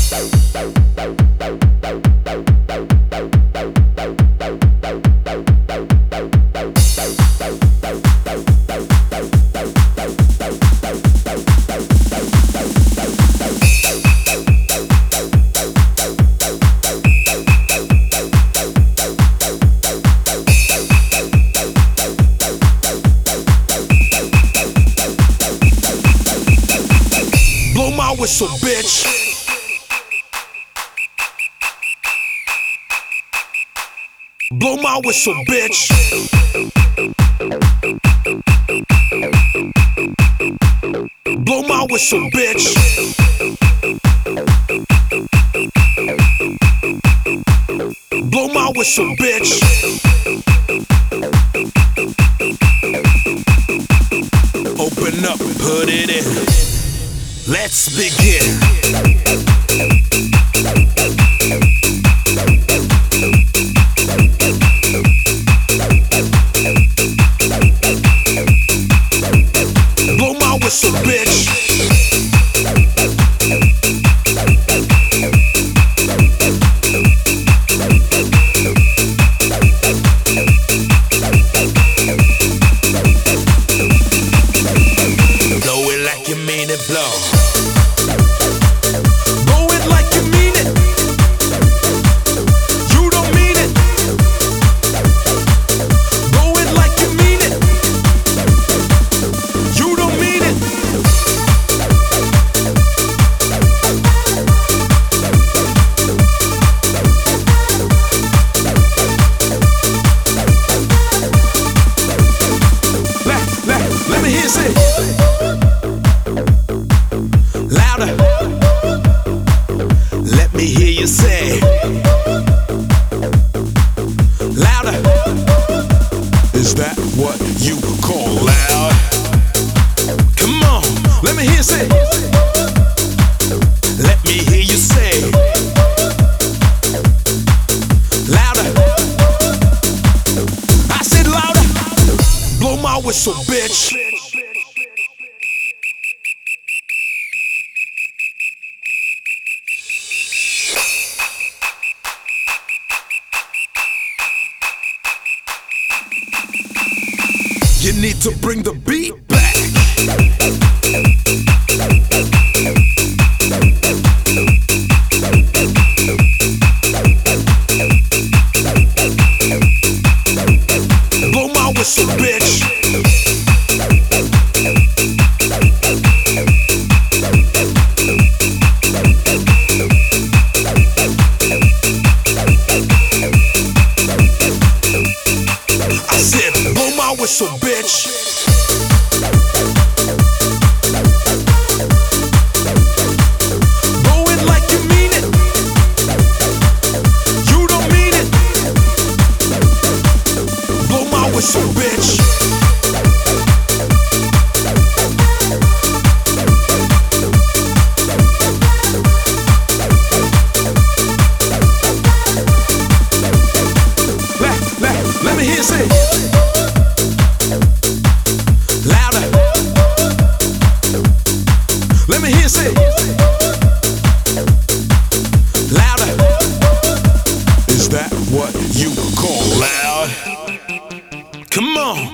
Whistle, bitch. Blow my whistle, bitch. Blow my whistle, bitch. Blow my whistle, bitch. Open up, put it in. Let's begin. Blow my whistle, bitch. Blow it like you mean it, blow. Let me hear you say louder. Let me hear you say louder. Is that what you call loud? Come on, let me hear you say. Let me hear you say louder. I said louder. Blow my whistle, bitch. You need to bring the beat back. Blow my whistle, bitch. I said, blow my whistle, bitch. Blow it like you mean it. You don't mean it. Blow my whistle, bitch. Let me hear you say louder. Let me hear you say louder. Is that what you call loud? Come on.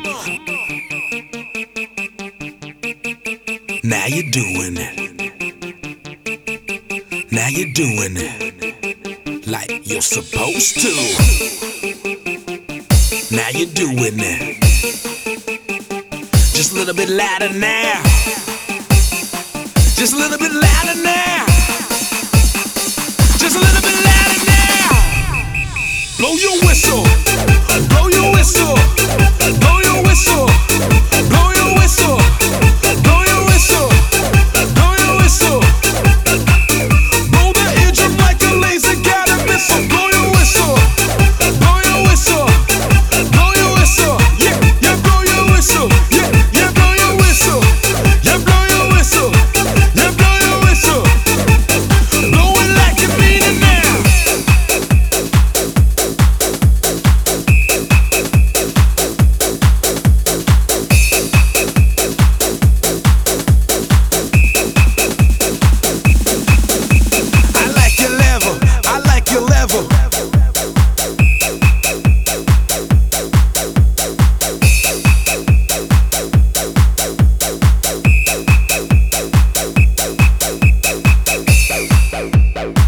Now you're doing it. Now you're doing it like you're supposed to. Now you're doing it. Just a little bit louder now. Just a little bit louder now. Just a little bit louder now. Blow your whistle. Blow your whistle. Blow your whistle. Blow your whistle. Blow your whistle. Blow your whistle. Blow the eardrum like a laser guided missile. Blow your whistle. Blow your whistle. Blow your whistle. Yeah, yeah, blow your whistle. Yeah, yeah, blow your whistle. Yeah, blow your whistle. Yeah, blow your whistle. Blow it like you mean it now.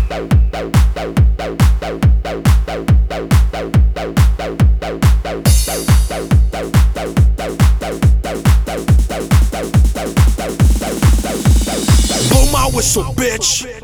Blow my whistle, bitch.